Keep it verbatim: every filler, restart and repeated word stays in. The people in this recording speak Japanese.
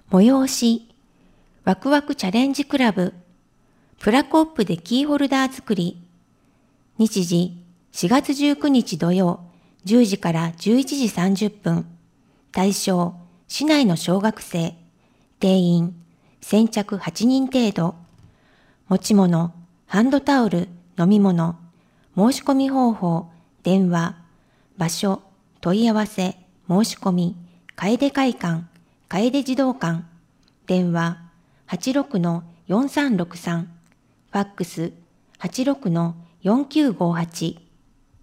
催し、ワクワクチャレンジクラブ、プラコップでキーホルダー作り。日時、しがつじゅうくにち土曜、じゅうじからじゅういちじさんじゅっぷん。対象、市内の小学生。定員、先着はちにん程度。持ち物、ハンドタオル、飲み物。申し込み方法、電話。場所、問い合わせ、申し込み。楓会館、楓児童館。電話、はちろくのよんさんろくさん。ファックス、はちろくのよんきゅうごはち。